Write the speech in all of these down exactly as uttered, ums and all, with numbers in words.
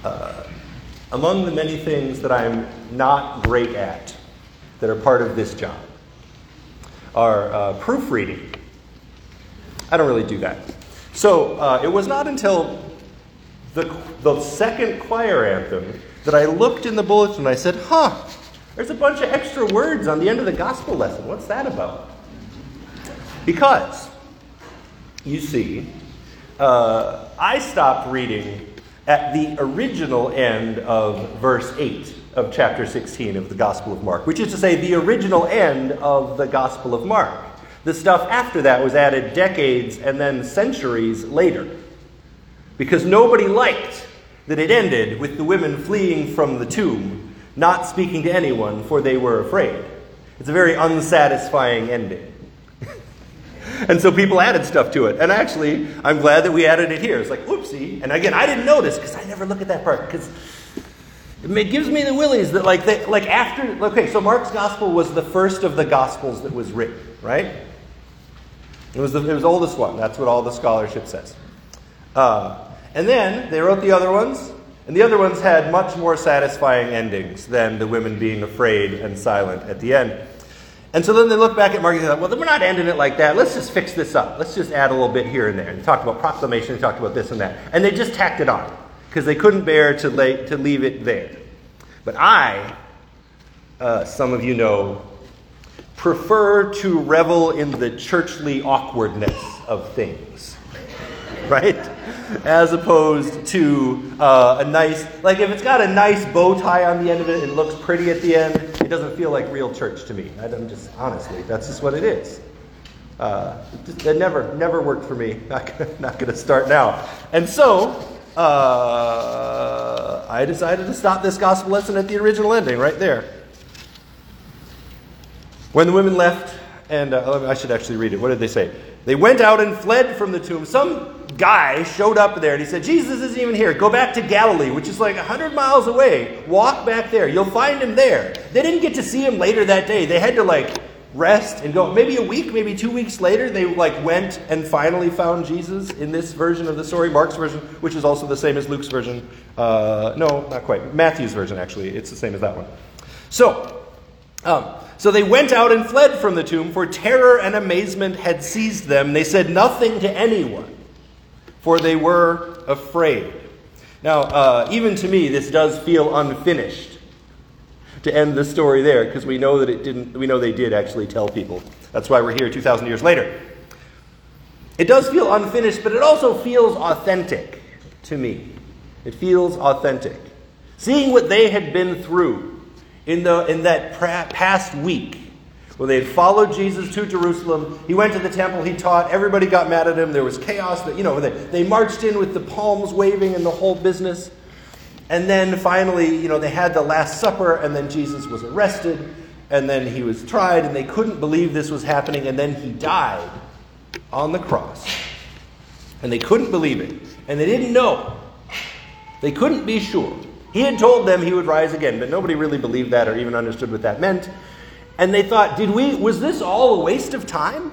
Uh, among the many things that I'm not great at that are part of this job are uh, proofreading. I don't really do that. So uh, it was not until the, the second choir anthem that I looked in the bulletin and I said, huh, there's a bunch of extra words on the end of the gospel lesson. What's that about? Because, you see, uh, I stopped reading at the original end of verse eight of chapter sixteen of the Gospel of Mark, which is to say the original end of the Gospel of Mark. The stuff after that was added decades and then centuries later, because nobody liked that it ended with the women fleeing from the tomb, not speaking to anyone, for they were afraid. It's a very unsatisfying ending. And so people added stuff to it. And actually, I'm glad that we added it here. It's like, whoopsie. And again, I didn't notice because I never look at that part. Because it gives me the willies that like, they, like after, okay, so Mark's gospel was the first of the gospels that was written, right? It was the, it was the oldest one. That's what all the scholarship says. Uh, and then they wrote the other ones. And the other ones had much more satisfying endings than the women being afraid and silent at the end. And so then they look back at Mark and thought, well, we're not ending it like that. Let's just fix this up. Let's just add a little bit here and there. And they talked about proclamation, they talked about this and that. And they just tacked it on because they couldn't bear to, lay, to leave it there. But I, uh, some of you know, prefer to revel in the churchly awkwardness of things. Right? As opposed to uh, a nice, like if it's got a nice bow tie on the end of it and it looks pretty at the end, it doesn't feel like real church to me. I'm just, honestly, that's just what it is. Uh, it, just, it never, never worked for me. Not, not going to start now. And so, uh, I decided to stop this gospel lesson at the original ending, right there. When the women left, and uh, I should actually read it. What did they say? They went out and fled from the tomb. Some guy showed up there and he said, Jesus isn't even here. Go back to Galilee, which is like a hundred miles away. Walk back there. You'll find him there. They didn't get to see him later that day. They had to like rest and go. Maybe a week, maybe two weeks later, they like went and finally found Jesus in this version of the story, Mark's version, which is also the same as Luke's version. Uh, no, not quite. Matthew's version, actually. It's the same as that one. So, um, So they went out and fled from the tomb, for terror and amazement had seized them. They said nothing to anyone, for they were afraid. Now, uh, even to me, this does feel unfinished to end the story there, because we know that it didn't. We know they did actually tell people. That's why we're here two thousand years later. It does feel unfinished, but it also feels authentic to me. It feels authentic. Seeing what they had been through in the in that pra- past week, when they had followed Jesus to Jerusalem, he went to the temple, he taught, everybody got mad at him, there was chaos, that, you know, they, they marched in with the palms waving and the whole business. And then finally, you know, they had the Last Supper, and then Jesus was arrested, and then he was tried, and they couldn't believe this was happening, and then he died on the cross. And they couldn't believe it. And they didn't know. They couldn't be sure. He had told them he would rise again, but nobody really believed that or even understood what that meant. And they thought, did we, was this all a waste of time?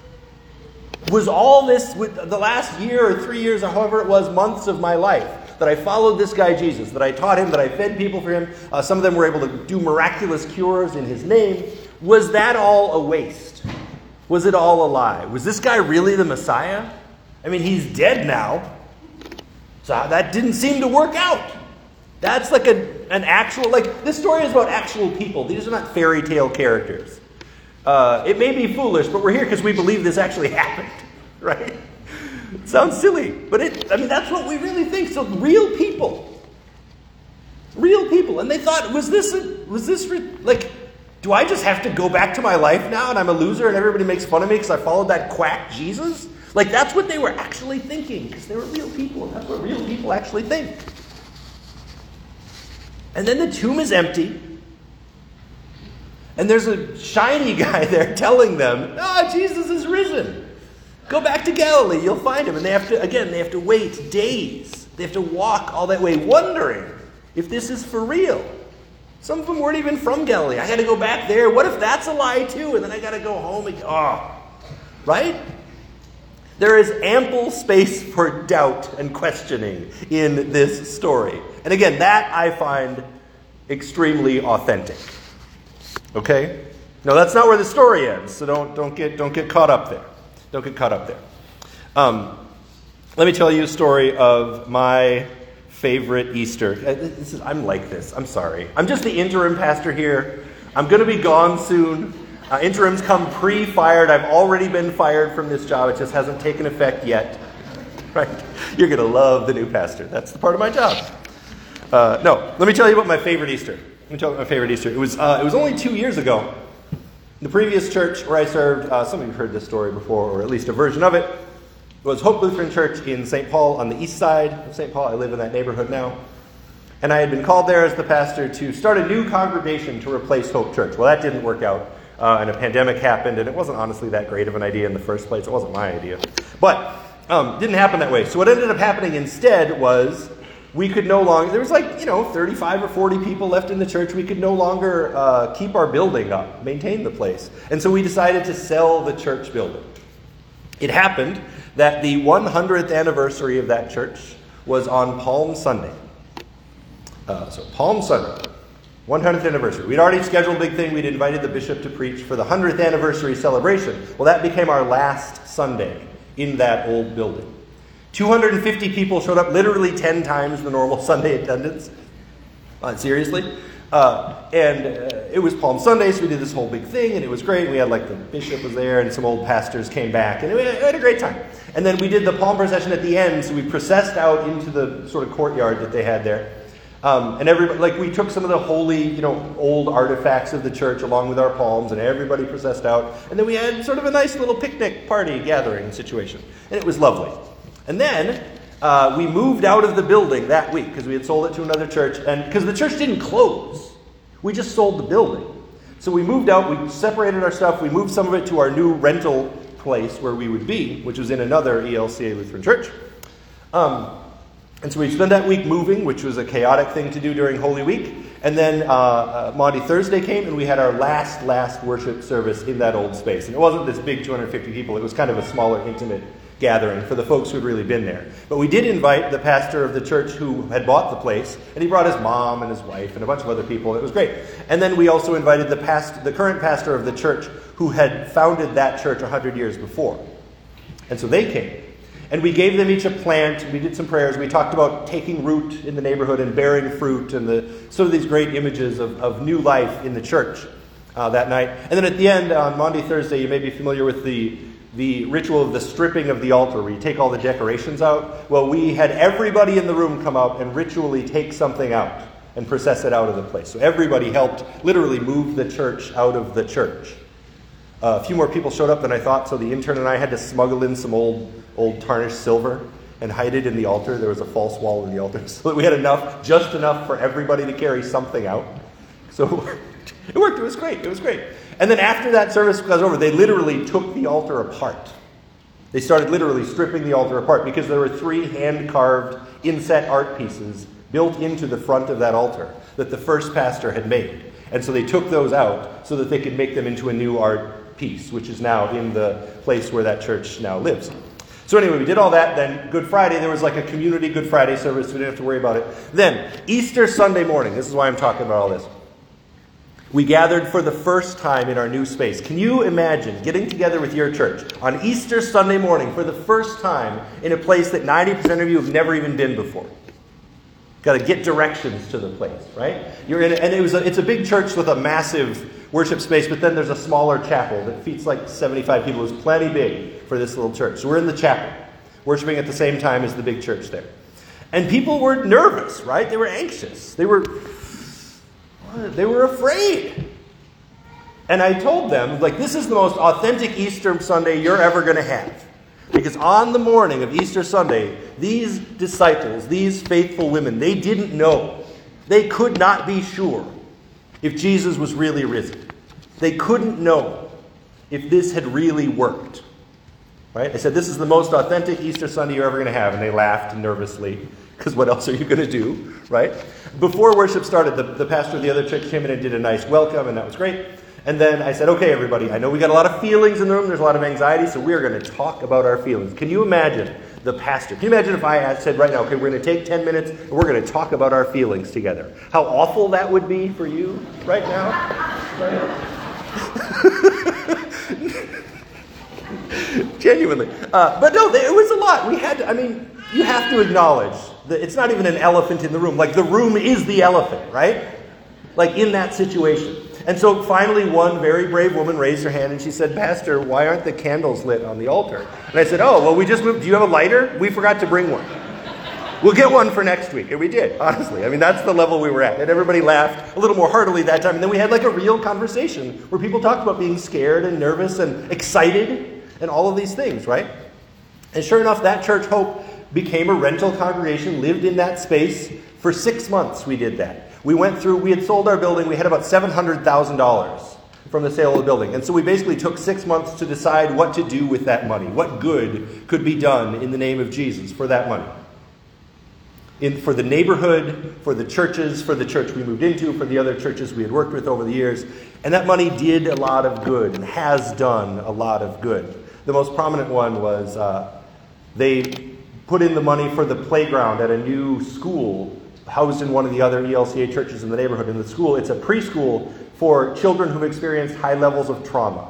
Was all this, with the last year or three years or however it was, months of my life, that I followed this guy Jesus, that I taught him, that I fed people for him, uh, some of them were able to do miraculous cures in his name, was that all a waste? Was it all a lie? Was this guy really the Messiah? I mean, he's dead now, so that didn't seem to work out. That's like a, an actual, like, this story is about actual people. These are not fairy tale characters. Uh, it may be foolish, but we're here because we believe this actually happened, right? It sounds silly, but it, I mean, that's what we really think. So real people. Real people. And they thought, was this, a, was this, like, do I just have to go back to my life now and I'm a loser and everybody makes fun of me because I followed that quack Jesus? Like, that's what they were actually thinking, because they were real people, and that's what real people actually think. And then the tomb is empty. And there's a shiny guy there telling them, ah, oh, Jesus is risen. Go back to Galilee, you'll find him. And they have to, again, they have to wait days. They have to walk all that way, wondering if this is for real. Some of them weren't even from Galilee. I got to go back there. What if that's a lie too? And then I got to go home again. Oh, right? There is ample space for doubt and questioning in this story. And again, that I find extremely authentic. Okay? No, that's not where the story ends, so don't, don't, get, don't get caught up there. Don't get caught up there. Um, let me tell you a story of my favorite Easter. This is, I'm like this. I'm sorry. I'm just the interim pastor here. I'm going to be gone soon. Uh, interims come pre-fired. I've already been fired from this job. It just hasn't taken effect yet. Right? You're going to love the new pastor. That's the part of my job. Uh, no, let me tell you about my favorite Easter. Let me tell you about my favorite Easter. It was uh, it was only two years ago. The previous church where I served, uh, some of you have heard this story before, or at least a version of it, was Hope Lutheran Church in Saint Paul on the east side of Saint Paul. I live in that neighborhood now. And I had been called there as the pastor to start a new congregation to replace Hope Church. Well, that didn't work out. Uh, and a pandemic happened, and it wasn't honestly that great of an idea in the first place. It wasn't my idea. But um, didn't happen that way. So what ended up happening instead was we could no longer, there was like, you know, thirty-five or forty people left in the church. We could no longer uh, keep our building up, maintain the place. And so we decided to sell the church building. It happened that the one hundredth anniversary of that church was on Palm Sunday. Uh, so Palm Sunday. one hundredth anniversary. We'd already scheduled a big thing. We'd invited the bishop to preach for the one hundredth anniversary celebration. Well, that became our last Sunday in that old building. two hundred fifty people showed up, literally ten times the normal Sunday attendance. Uh, seriously. Uh, and uh, it was Palm Sunday, so we did this whole big thing, and it was great. We had, like, the bishop was there, and some old pastors came back, and we had a great time. And then we did the palm procession at the end, so we processed out into the sort of courtyard that they had there. Um, and everybody, like we took some of the holy, you know, old artifacts of the church along with our palms, and everybody processed out. And then we had sort of a nice little picnic party gathering situation. And it was lovely. And then uh, we moved out of the building that week because we had sold it to another church. And because the church didn't close, we just sold the building. So we moved out, we separated our stuff, we moved some of it to our new rental place where we would be, which was in another E L C A Lutheran church. Um, And so we spent that week moving, which was a chaotic thing to do during Holy Week. And then uh, uh, Maundy Thursday came, and we had our last, last worship service in that old space. And it wasn't this big two hundred fifty people. It was kind of a smaller, intimate gathering for the folks who had really been there. But we did invite the pastor of the church who had bought the place, and he brought his mom and his wife and a bunch of other people. It was great. And then we also invited the past, the current pastor of the church who had founded that church one hundred years before. And so they came. And we gave them each a plant. We did some prayers. We talked about taking root in the neighborhood and bearing fruit and the sort of these great images of, of new life in the church uh, that night. And then at the end, on Maundy Thursday, you may be familiar with the, the ritual of the stripping of the altar, where you take all the decorations out. Well, we had everybody in the room come out and ritually take something out and process it out of the place. So everybody helped literally move the church out of the church. Uh, a few more people showed up than I thought, so the intern and I had to smuggle in some old old tarnished silver and hide it in the altar. There was a false wall in the altar, so that we had enough, just enough for everybody to carry something out. So it worked. It was great. It was great. And then after that service was over, they literally took the altar apart. They started literally stripping the altar apart because there were three hand-carved inset art pieces built into the front of that altar that the first pastor had made. And so they took those out so that they could make them into a new art piece, which is now in the place where that church now lives. So anyway, we did all that. Then Good Friday, there was like a community Good Friday service. So we didn't have to worry about it. Then Easter Sunday morning, this is why I'm talking about all this. We gathered for the first time in our new space. Can you imagine getting together with your church on Easter Sunday morning for the first time in a place that ninety percent of you have never even been before? Got to get directions to the place, right? You're in, and it was a, it's a big church with a massive worship space, but then there's a smaller chapel that feeds like seventy-five people. It was plenty big for this little church. So we're in the chapel, worshiping at the same time as the big church there. And people were nervous, right? They were anxious. They were, they were afraid. And I told them, like, this is the most authentic Easter Sunday you're ever going to have. Because on the morning of Easter Sunday, these disciples, these faithful women, they didn't know. They could not be sure if Jesus was really risen. They couldn't know if this had really worked. Right? I said, this is the most authentic Easter Sunday you're ever going to have. And they laughed nervously, because what else are you going to do? Right? Before worship started, the, the pastor of the other church came in and did a nice welcome, and that was great. And then I said, okay, everybody, I know we got a lot of feelings in the room. There's a lot of anxiety, so we are going to talk about our feelings. Can you imagine the pastor? Can you imagine if I had said right now, okay, we're going to take ten minutes and we're going to talk about our feelings together? How awful that would be for you right now? Genuinely. Uh, but no, it was a lot. We had to, I mean, you have to acknowledge that it's not even an elephant in the room. Like, the room is the elephant, right? Like, in that situation. And so finally one very brave woman raised her hand and she said, Pastor, why aren't the candles lit on the altar? And I said, oh, well, we just moved. Do you have a lighter? We forgot to bring one. We'll get one for next week. And we did, honestly. I mean, that's the level we were at. And everybody laughed a little more heartily that time. And then we had like a real conversation where people talked about being scared and nervous and excited and all of these things, right? And sure enough, that church, Hope, became a rental congregation, lived in that space. For six months we did that. We went through, we had sold our building, we had about seven hundred thousand dollars from the sale of the building. And so we basically took six months to decide what to do with that money. What good could be done in the name of Jesus for that money? In, for the neighborhood, for the churches, for the church we moved into, for the other churches we had worked with over the years. And that money did a lot of good and has done a lot of good. The most prominent one was uh, they put in the money for the playground at a new school housed in one of the other E L C A churches in the neighborhood. In the school, it's a preschool for children who've experienced high levels of trauma.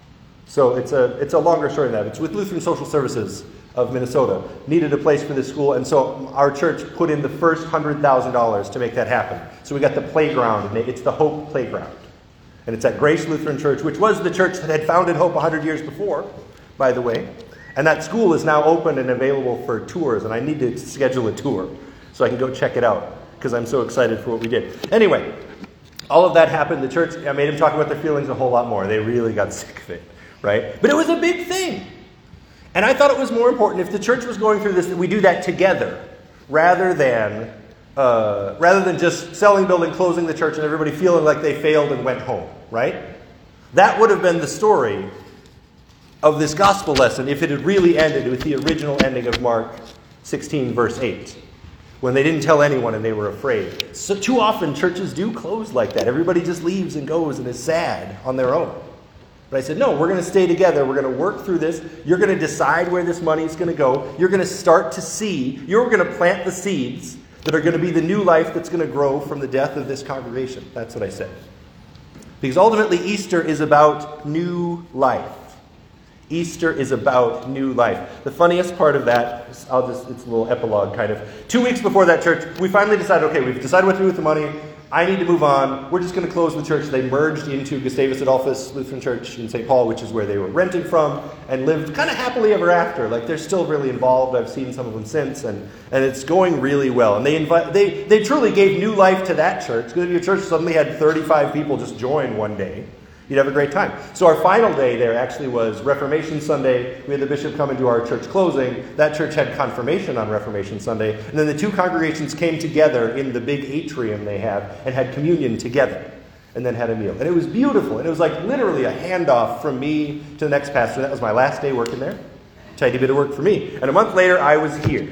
So it's a it's a longer story than that. It's with Lutheran Social Services of Minnesota. Needed a place for this school, and so our church put in the first one hundred thousand dollars to make that happen. So we got the playground, and it's the Hope Playground. And it's at Grace Lutheran Church, which was the church that had founded Hope one hundred years before, by the way. And that school is now open and available for tours, and I need to schedule a tour so I can go check it out, because I'm so excited for what we did. Anyway, all of that happened. The church, I made them talk about their feelings a whole lot more. They really got sick of it, right? But it was a big thing. And I thought it was more important, if the church was going through this, that we do that together, rather than uh, rather than just selling, building, closing the church, and everybody feeling like they failed and went home, right? That would have been the story of this gospel lesson if it had really ended with the original ending of Mark sixteen, verse eight. When they didn't tell anyone and they were afraid. So too often churches do close like that. Everybody just leaves and goes and is sad on their own. But I said, no, we're going to stay together. We're going to work through this. You're going to decide where this money is going to go. You're going to start to see. You're going to plant the seeds that are going to be the new life that's going to grow from the death of this congregation. That's what I said. Because ultimately Easter is about new life. Easter is about new life. The funniest part of that, I'll just, it's a little epilogue kind of. Two weeks before that church, we finally decided, okay, we've decided what to do with the money. I need to move on. We're just going to close the church. They merged into Gustavus Adolphus Lutheran Church in Saint Paul, which is where they were renting from, and lived kind of happily ever after. Like, they're still really involved. I've seen some of them since, and, and it's going really well. And they invite, they they truly gave new life to that church. Because if your church suddenly had thirty-five people just join one day, you'd have a great time. So our final day there actually was Reformation Sunday. We had the bishop come and do our church closing. That church had confirmation on Reformation Sunday. And then the two congregations came together in the big atrium they have and had communion together. And then had a meal. And it was beautiful. And it was like literally a handoff from me to the next pastor. That was my last day working there. Tidy bit of work for me. And a month later, I was here.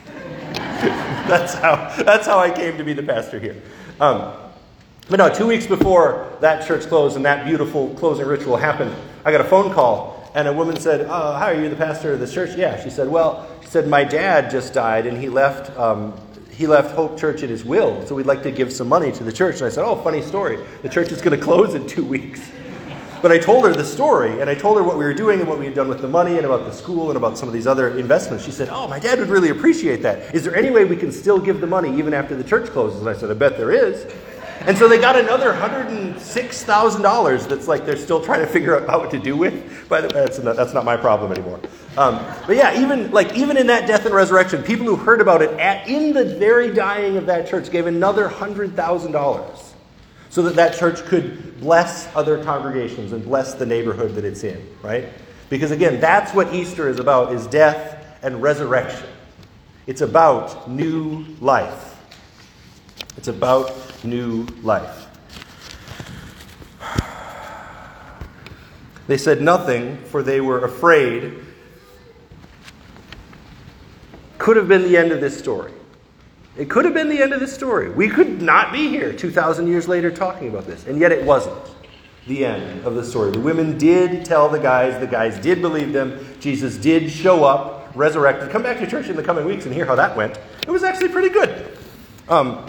that's how that's how I came to be the pastor here. Um, But no, two weeks before that church closed and that beautiful closing ritual happened, I got a phone call, and a woman said, oh, hi, are you the pastor of this church? Yeah. She said, well, she said, my dad just died, and he left um, he left Hope Church at his will, so we'd like to give some money to the church. And I said, oh, funny story. The church is going to close in two weeks. But I told her the story, and I told her what we were doing and what we had done with the money and about the school and about some of these other investments. She said, oh, my dad would really appreciate that. Is there any way we can still give the money even after the church closes? And I said, I bet there is. And so they got another one hundred six thousand dollars that's like they're still trying to figure out what to do with. But that's not, that's not my problem anymore. Um, but yeah, even like even in that death and resurrection, people who heard about it at in the very dying of that church gave another one hundred thousand dollars so that that church could bless other congregations and bless the neighborhood that it's in, right? Because again, that's what Easter is about, is death and resurrection. It's about new life. It's about new life. They said nothing, for they were afraid. Could have been the end of this story. It could have been the end of this story. We could not be here two thousand years later talking about this, and yet it wasn't. the end of the story. The women did tell the guys, the guys did believe them, Jesus did show up, resurrected. Come back to church in the coming weeks and hear how that went. It was actually pretty good. Um,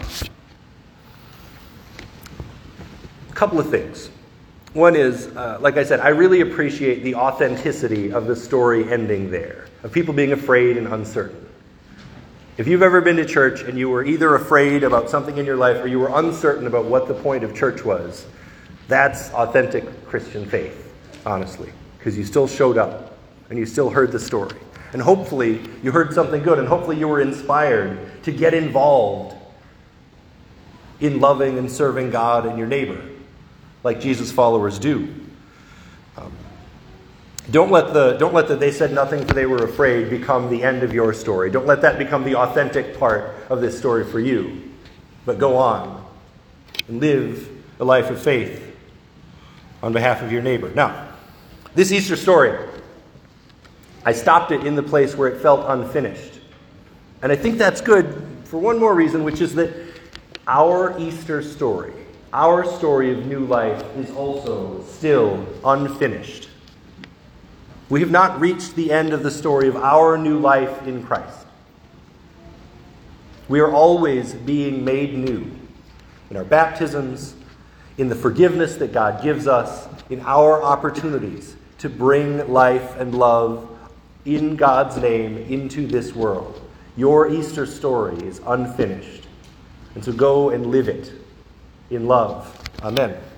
a couple of things. One is, uh, like I said, I really appreciate the authenticity of the story ending there, of people being afraid and uncertain. If you've ever been to church and you were either afraid about something in your life or you were uncertain about what the point of church was, that's authentic Christian faith, honestly, because you still showed up and you still heard the story. And hopefully you heard something good, and hopefully you were inspired to get involved in loving and serving God and your neighbor, like Jesus' followers do. Um, don't let the don't let the they said nothing for they were afraid become the end of your story. Don't let that become the authentic part of this story for you. But go on and live a life of faith on behalf of your neighbor. Now, this Easter story, I stopped it in the place where it felt unfinished. And I think that's good for one more reason, which is that our Easter story, our story of new life, is also still unfinished. We have not reached the end of the story of our new life in Christ. We are always being made new in our baptisms, in the forgiveness that God gives us, in our opportunities to bring life and love in God's name into this world. Your Easter story is unfinished. And so go and live it in love. Amen.